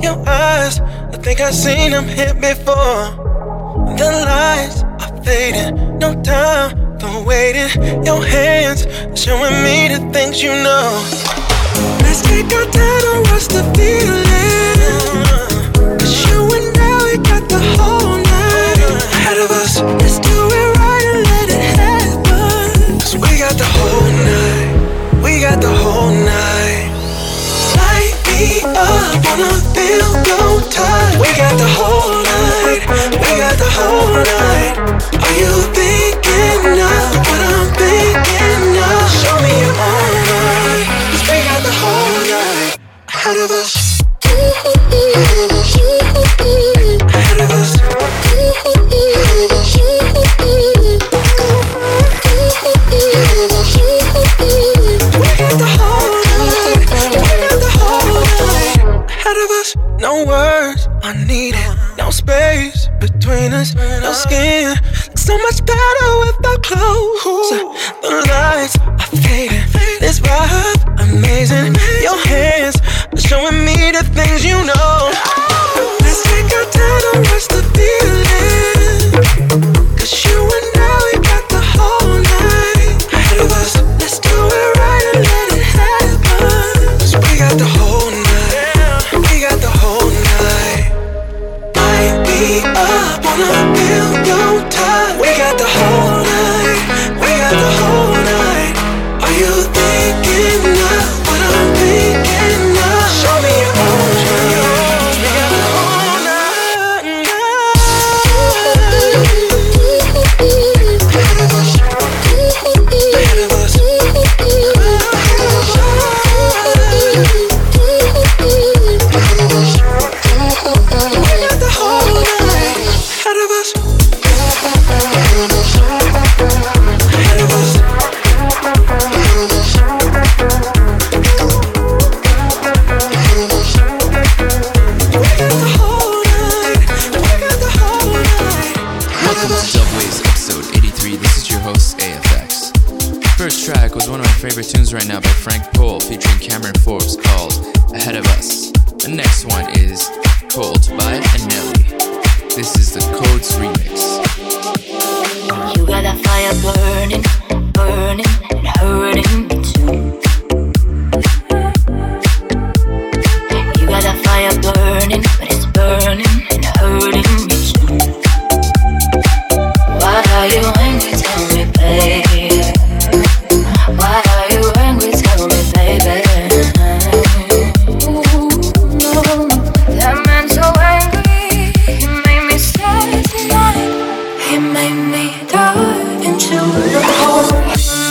your eyes, I think I've seen them hit before. The lights are fading, no time for waiting. Your hands are showing me the things you know. Let's take our time and watch the feeling. Cause you and I, we got the whole night ahead of us. Let's do it right and let it happen. Cause we got the whole night, we got the whole night. Light me up, wanna feel your touch. We got the whole night, we got the whole night. Are you thinking of what I'm thinking of? Show me your own night, cause we got the whole night ahead of us. Ahead of us. Ahead of us. We got the whole night, we got the whole night ahead of us. No words are needed, no space between us, no skin. So much better without clothes. The lights are fading, this vibe amazing. Your hands are showing me the things you know. Let's take our time and watch the feeling. Cause you and I, we got the whole night ahead of us. Let's do it right and let it happen. Cause we got the whole night, we got the whole night. Light me up, wanna feel your touch. We got the whole night, we got the whole night. Are you thinking of what I'm thinking of? Show me your own night, we got the whole night. Ahead of us, ahead of us, we got the whole night ahead of us. Ahead of us. Ahead of us. We got the whole night, we got the whole night ahead of Welcome to us. Dubways episode 83. This is your host, AFX. First track was one of my favorite tunes right now by Frank Pohl featuring Cameron Forbes called Ahead of Us. The next one is Cold by Nelly. This is the Codes remix. You got that fire burning, burning, and hurting me too. You got that fire burning, but it's burning and hurting me too. Why are you angry? Tell me, baby. Why are you angry? Tell me, baby. Ooh, no. That man so angry, he made me sad tonight. He made me dive into the cold.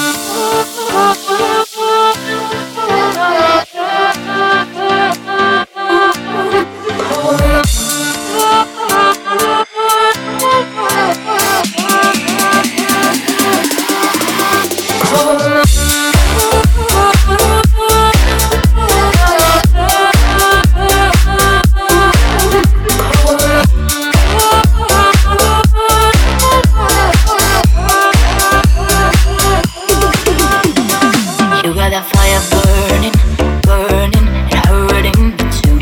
You got that fire burning, burning, and hurting me too.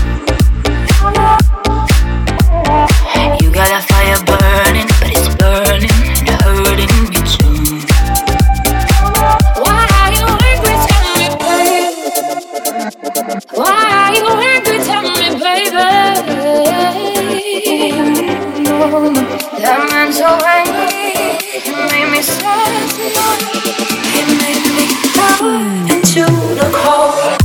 You got that fire burning, but it's burning and hurting me too. Why are you angry? Tell me, baby. Why are you angry? Tell me, baby. That man so angry, he made me sad tonight. He made me dive into the cold.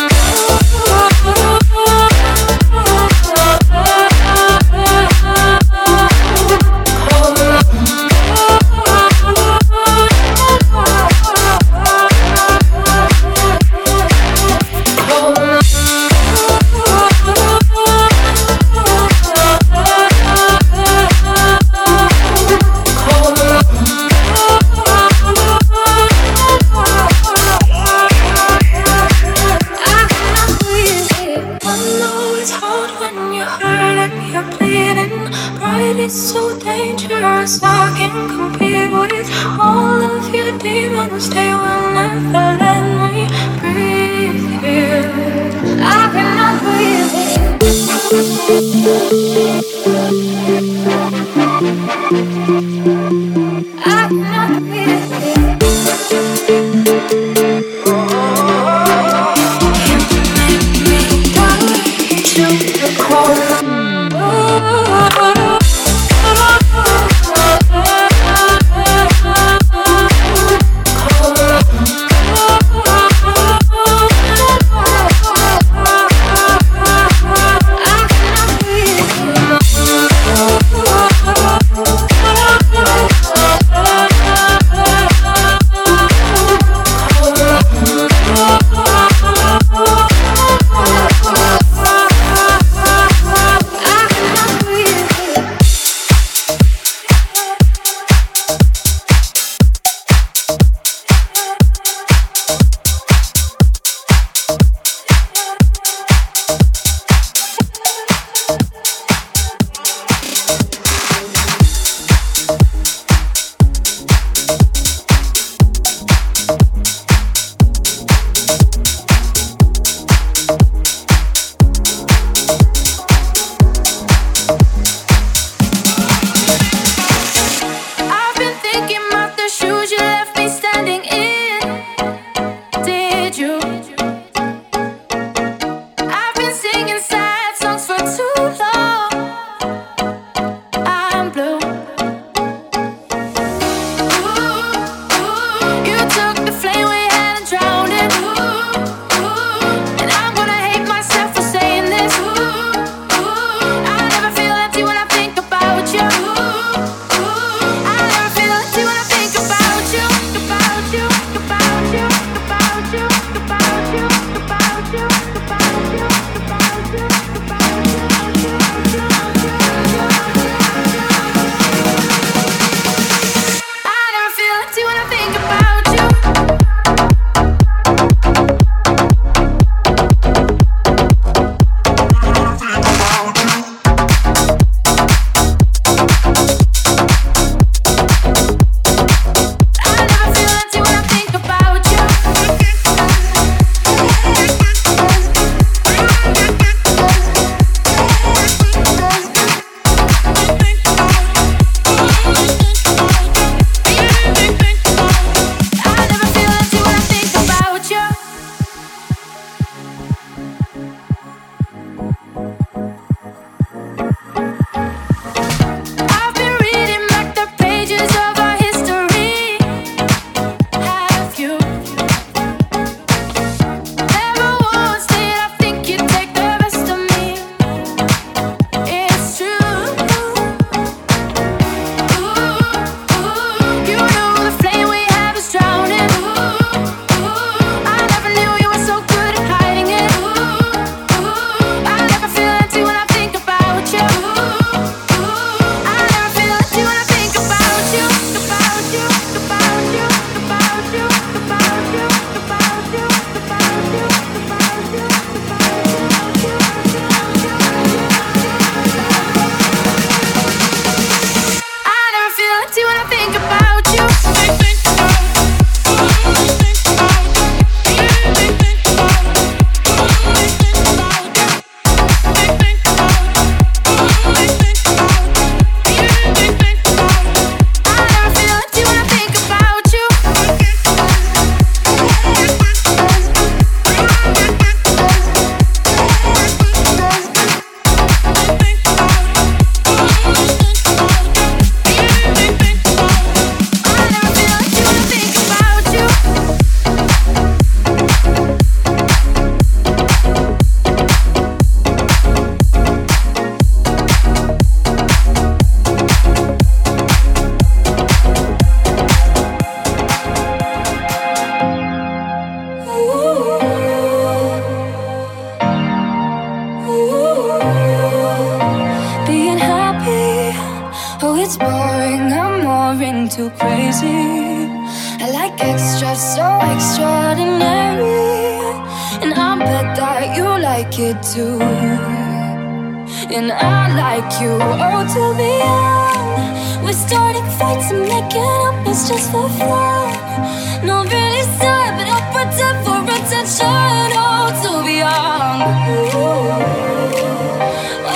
It's so dangerous, I can't compete with all of your demons. They will never let me breathe here. I cannot breathe here. too crazy. I like extra, so extraordinary. And I bet that you like it too. And I like you, oh, to the end. We're starting fights and making up, it's just for fun. Not really sad, but I pretend for attention. Oh, to be young. Ooh.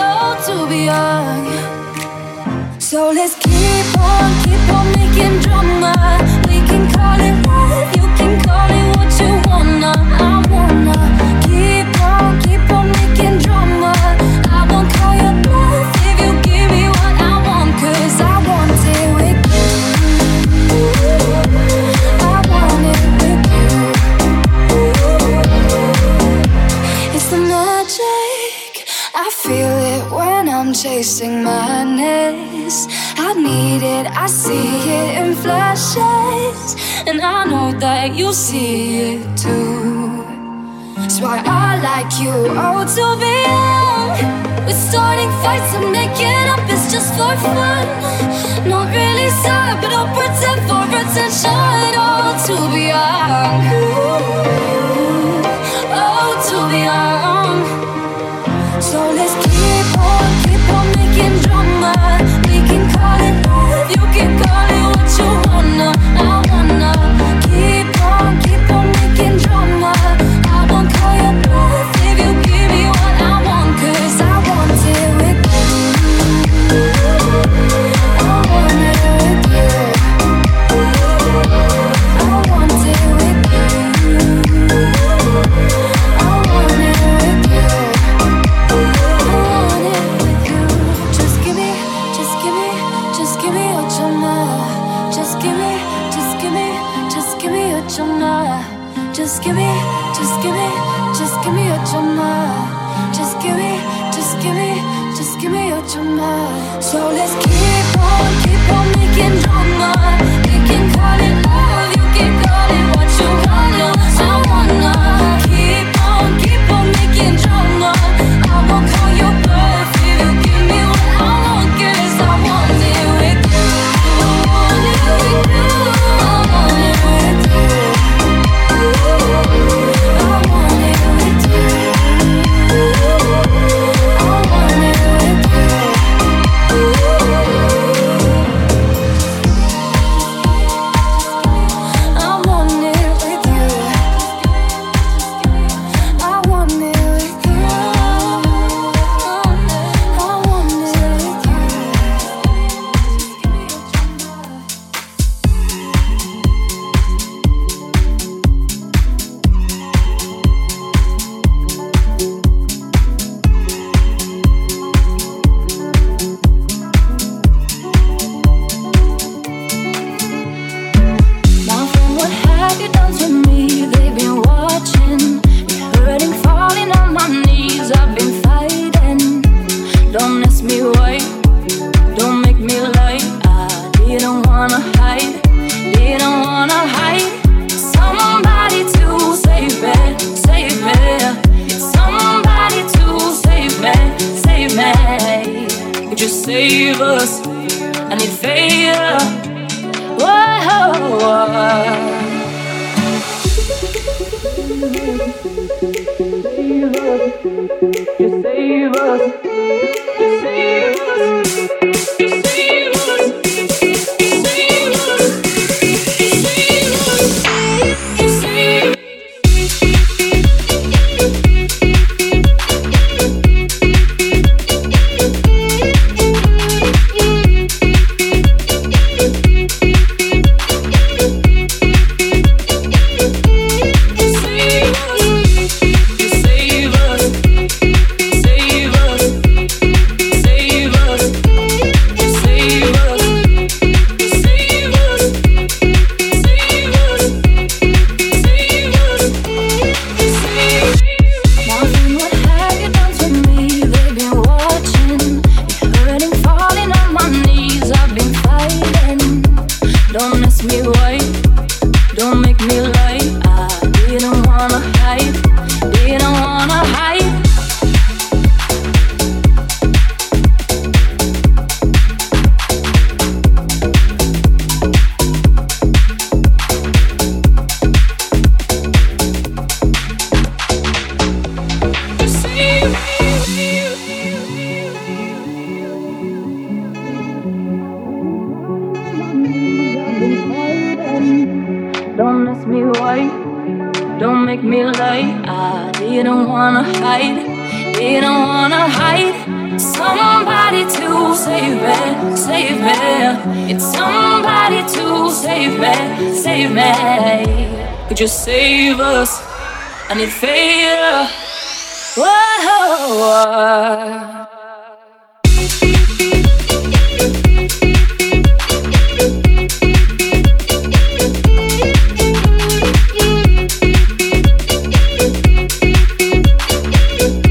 I need it, I see it in flashes, and I know that you see it too. That's why I like you, oh, to be young. We're starting fights and making up, it's just for fun. Not really sad, but I'll pretend for attention. Oh, to be young, oh, to be young. So let's keep on making drama. We can call it love, you can call it what you wanna. I wanna keep on making drama. I won't call your bluff if you give me what I want, 'cause I want it with you. I want it with you. I want it with you. I want it with you. Just give me your drama. Just give me your drama. Just give me your drama. Just give me your drama. So let's keep on making drama. We can call it love, you can call it what you wanna. I wanna keep on making drama. I won't call your bluff if you give me what I want, 'cause I want it with you. I want it with you. I want it with you. I want it with you. I want it with you. I want it with you. I want it with you. I want it with you. My friend, what have you done to me? They've been watching, been hurting, falling on my knees. I've been fighting. Don't ask me why, don't make me lie. I didn't wanna hide, didn't wanna hide. Somebody to save me, save me. It's somebody to save me, save me. Could you save us? I need favor. Whoa. Just save us. Just save us. Just save us. Just save us. Just save us. Just save us. Don't ask me why, don't make me lie. I didn't wanna hide, didn't wanna hide. Somebody to save me, save me. It's somebody to save me, save me. Could you save us? I need favor. Whoa.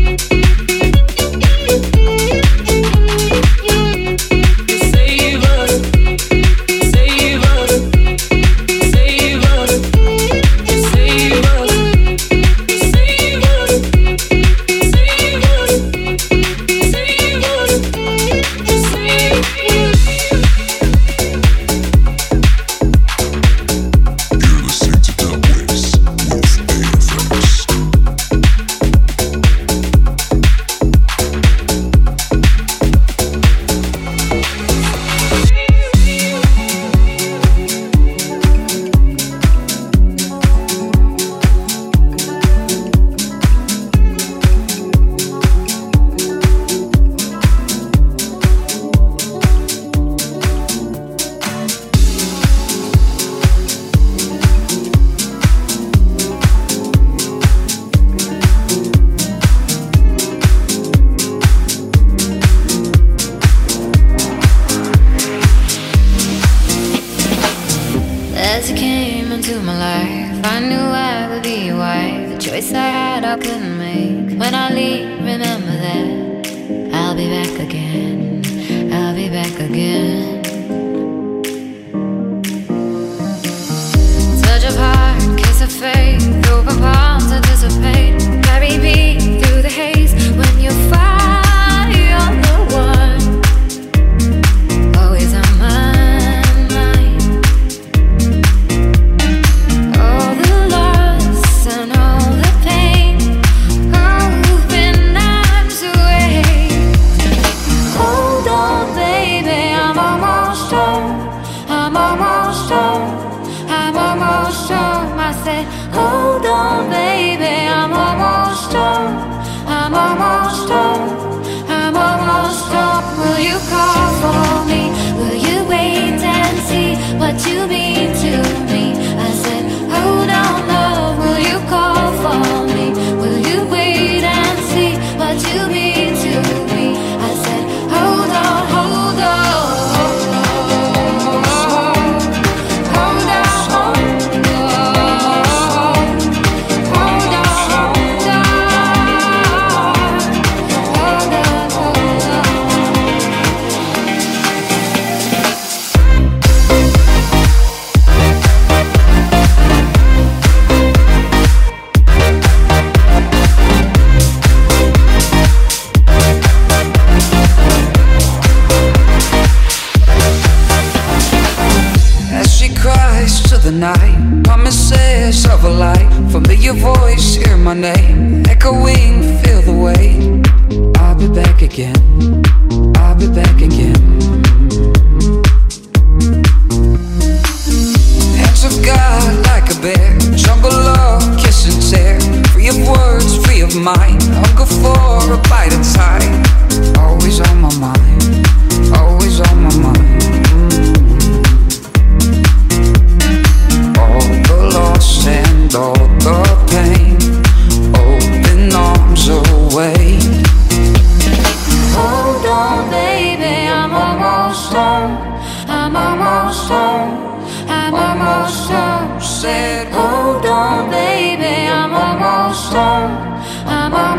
Save us. As you came into my life, I knew I would be your wife. The choice I had, I couldn't make. When I leave, remember that I'll be back again. I'll be back again. Touch of heart, kiss of fate. Open palms anticipate. Carry me through the haze. When you find you're the one, always on my mind. All the loss and all the pain, oh, you've been arms away. Hold on, baby, I'm almost home. I'm almost home. I'm almost home. I said, hold on, baby, I'm almost home. I'm almost home. I'm almost home. Will you call for me? Will you wait and see what you mean to me? I said, hold on, love. Will you call for me? Will you wait and see what you mean to me? I said, hold on, hold on. The night, promises of a light. Familiar voice, hear my name, echoing, feel the weight. I'll be back again. I'll be back again. Hands of God like a bear, jungle love, kiss and tear. Free of words, free of mind. Hunger for a bite of time. Always on my mind. Always on my mind. Loss and all the pain, open arms away. Hold on, baby, I'm almost home. I'm almost home. I'm almost home. Said, hold on, baby, I'm almost home. I'm almost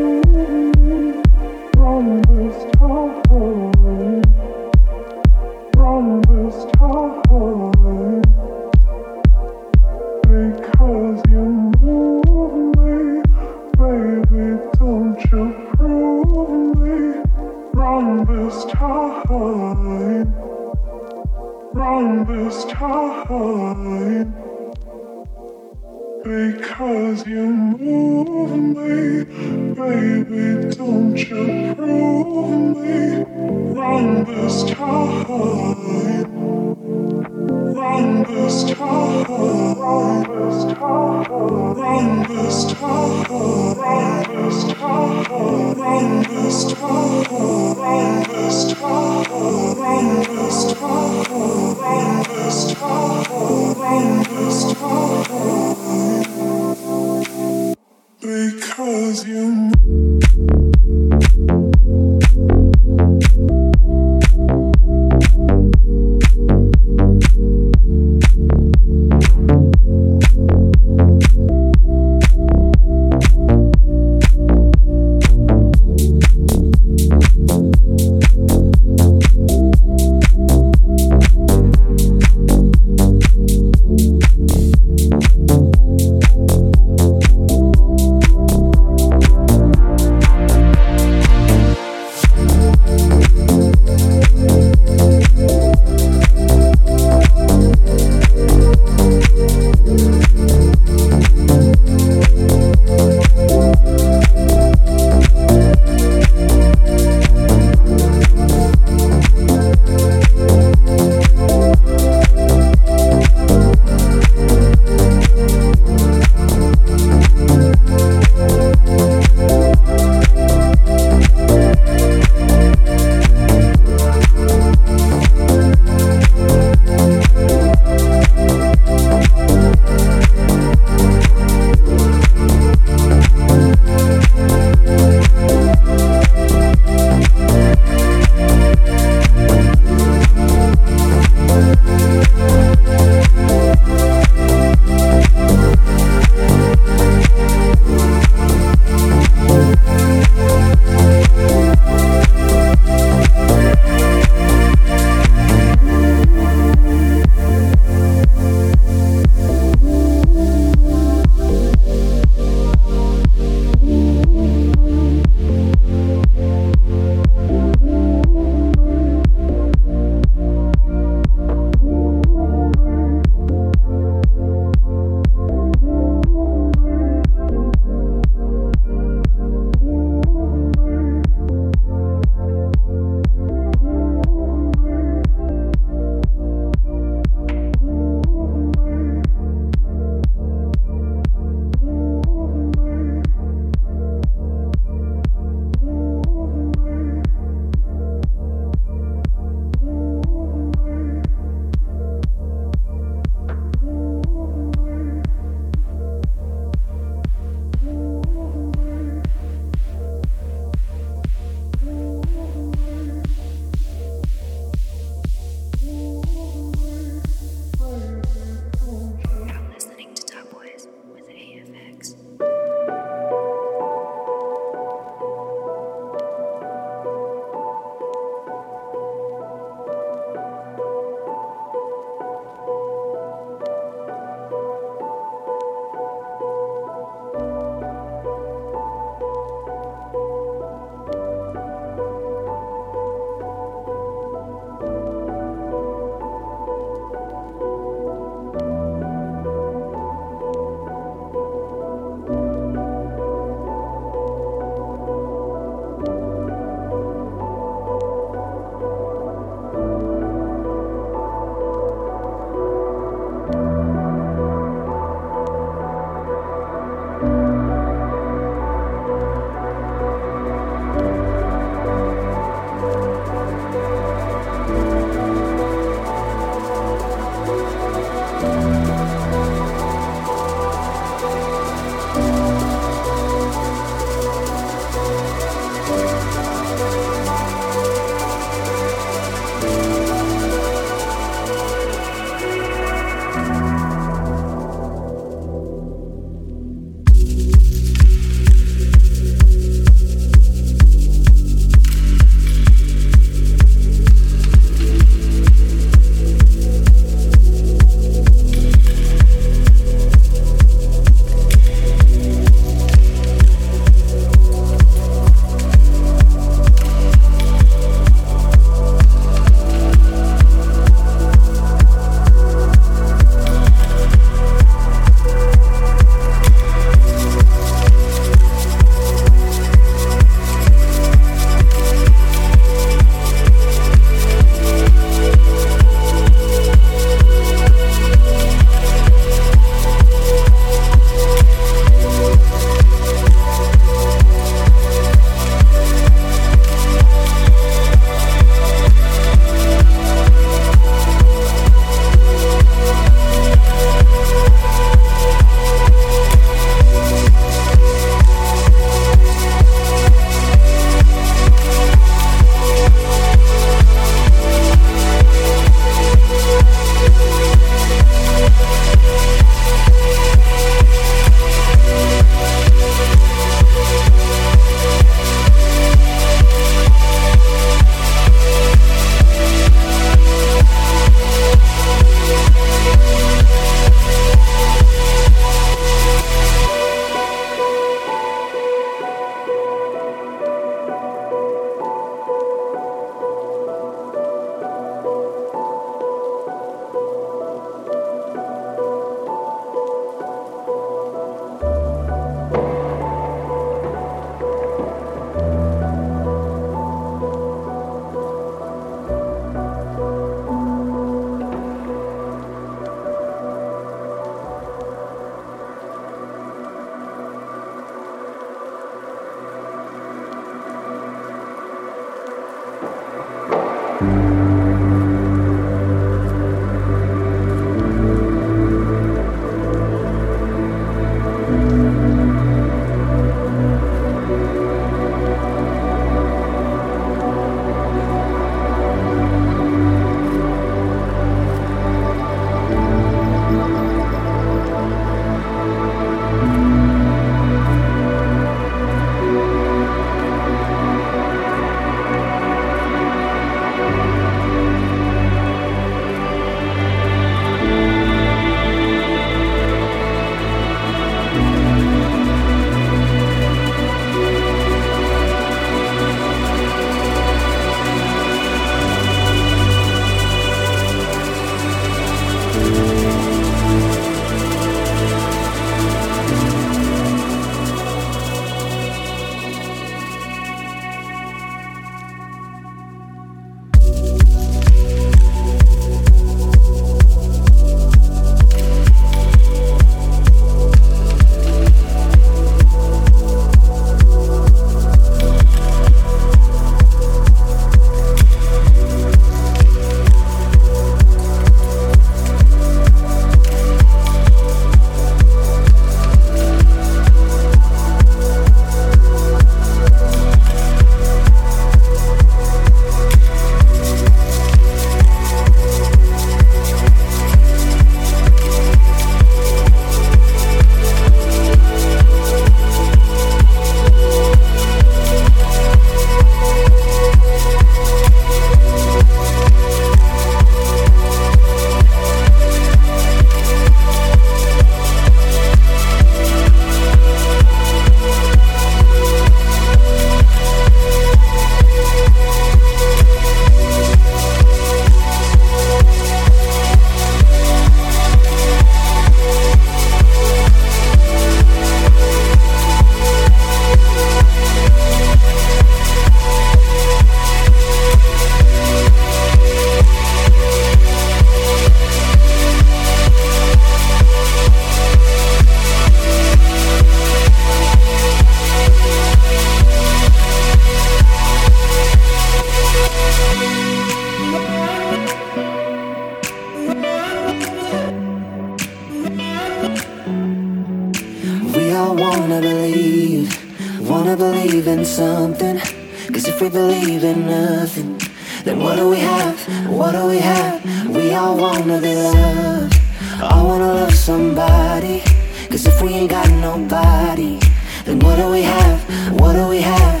wanna believe in something. Cause if we believe in nothing, then what do we have? What do we have? We all wanna be loved. All wanna love somebody. Cause if we ain't got nobody, then what do we have? What do we have?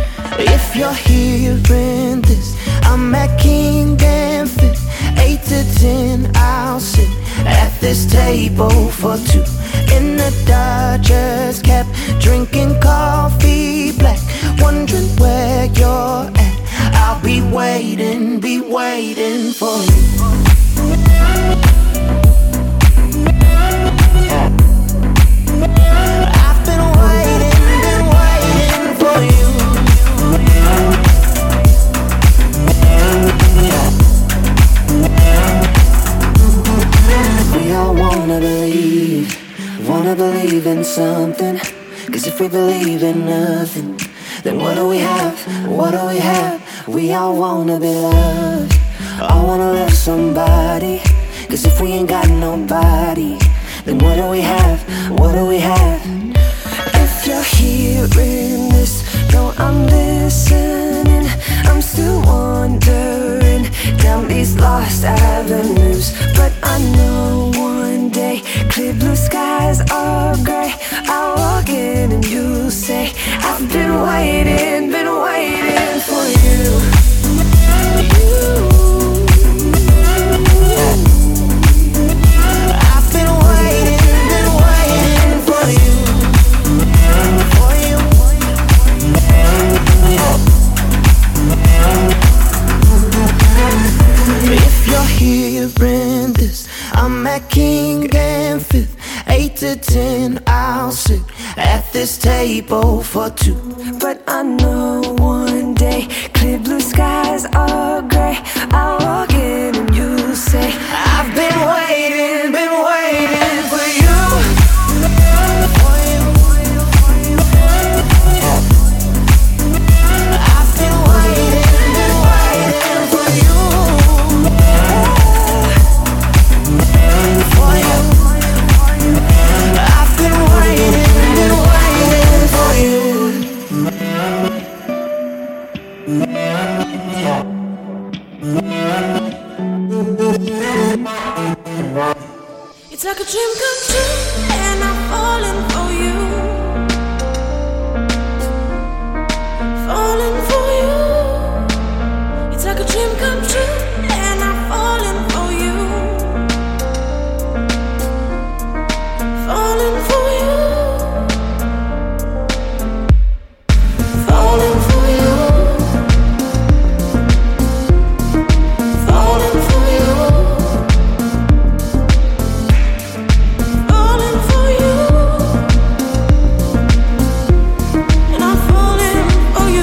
If you're hearing this, I'm at King and Fifth. 8 to 10, I'll sit at this table for two in the Dodgers cap, drinking coffee black, wondering where you're at. I'll be waiting for you. I've been waiting for you. We all wanna believe in something. Cause if we believe in nothing, then what do we have? What do we have? We all wanna be loved. All wanna love somebody. Cause if we ain't got nobody, then what do we have? What do we have? If you're hearing this, no, I'm listening. I'm still wandering down these lost avenues, but I know one day clear blue skies are gray. I'll walk in and you'll say, I've been waiting for you. I've been waiting for you. If you're hearing this, I'm at King and Fifth. 8 to 10, I'll sit at this table for two. But I know one day clear blue skies are gray. I'll walk in and you'll say, I've been waiting for you. I've been waiting for you. It's like a dream come true, and I'm falling for you. Falling for you. It's like a dream come true, and I'm falling for you. Falling for you. Falling for you. Falling for you. Falling for you. And I'm falling for you.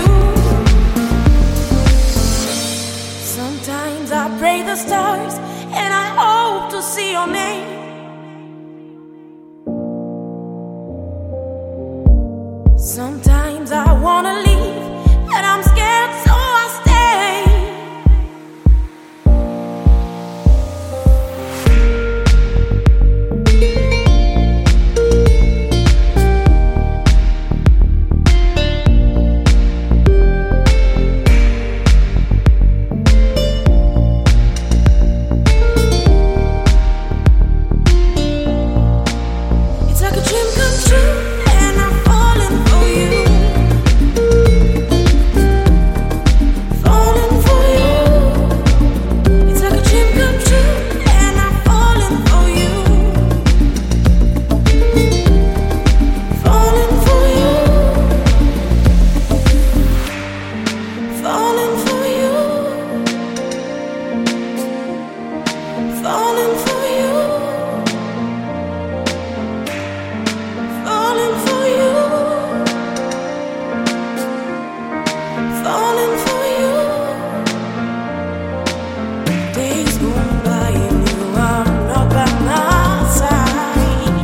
Sometimes I pray the stars and I hope to see your name. Sometimes I wanna leave, but I'm scared, so I stay. It's like a dream come true, and I'm falling for you. Falling for you. It's like a dream come true, and I'm falling for you. Falling for you. Falling for you. Falling for you. Falling for you. Falling for you. Days go by and you are not by my side.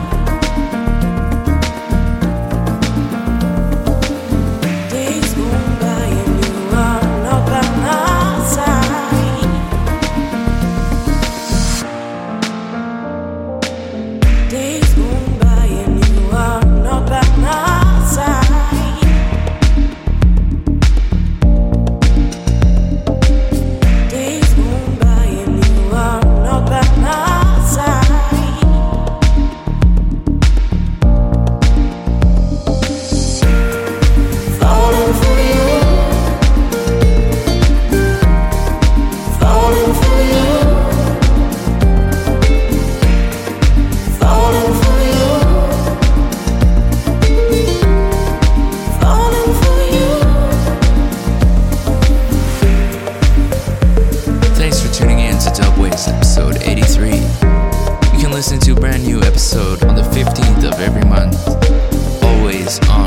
Days go by and you are not by my side. Days go by and you are not by my side. Days go by and you are not by my side. Falling for you. Falling for you. Falling for you. Falling for you. Thanks for tuning in to Dubways episode 83. You can listen to a brand new episode on the 15th of every month, always on